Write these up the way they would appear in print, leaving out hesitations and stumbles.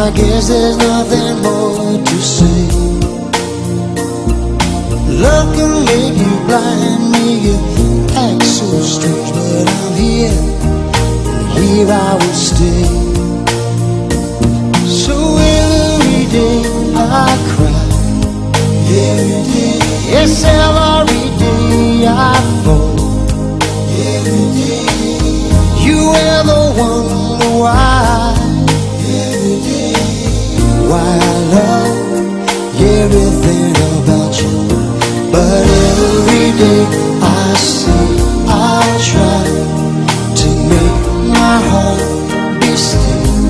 I guess there's nothing more to say. Love can make you blind, make you act so strange, but I'm here, and here I will stay. So every day I cry, every day, yes, every day I fall, every day. You ever wonder why? Every day, why I love everything about you. But every day I say I'll try to make my heart be still,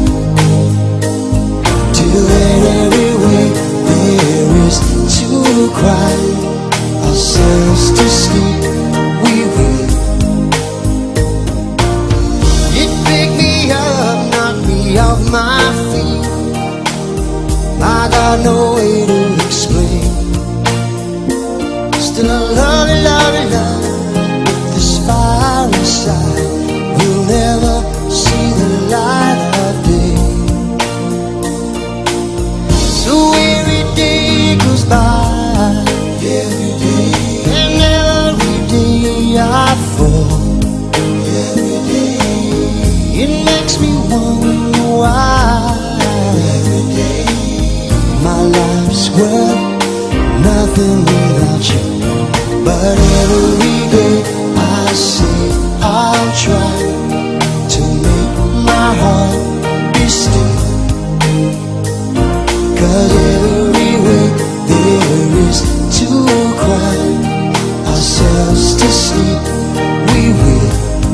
till in every way there is to cry ourselves to sleep. We will. It picked me up, knocked me off my feet. I got no way to explain. Still I love you, love you, love you. This fire inside will never see the light of day. So every day goes by, every day, and every day I fall, every day. It makes me wonder why, every day. My life's worth nothing without you. But every day I say I'll try to make my heart be still, 'cause every way there is to cry ourselves to sleep. We will.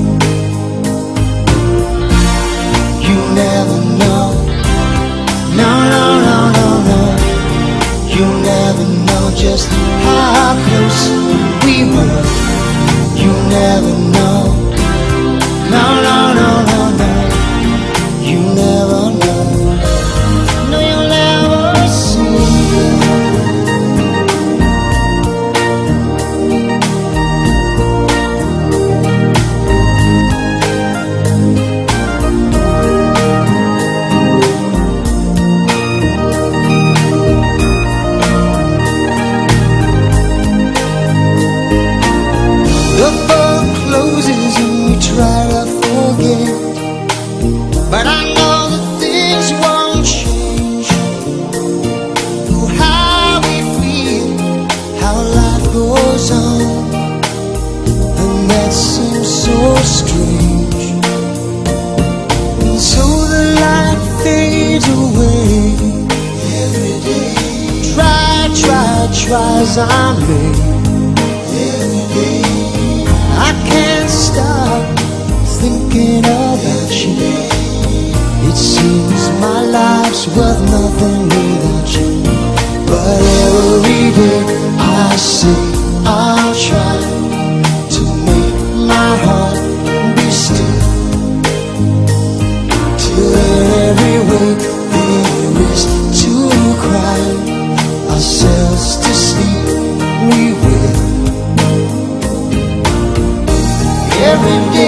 You never know. No, no, no, no, no. You never know just how close we were. You never know. No, no, no, no, no. You never know. No, you'll never see. The book closes and we try to forget, but I know that things won't change. Through how we feel, how life goes on, and that seems so strange. And so the light fades away. Every day, try as I may. Every day, I can't stop thinking about you. It seems my life's worth nothing without you. But every day I say I'll try to make my heart be still, till in every way there is to cry ourselves to sleep. We will. Every day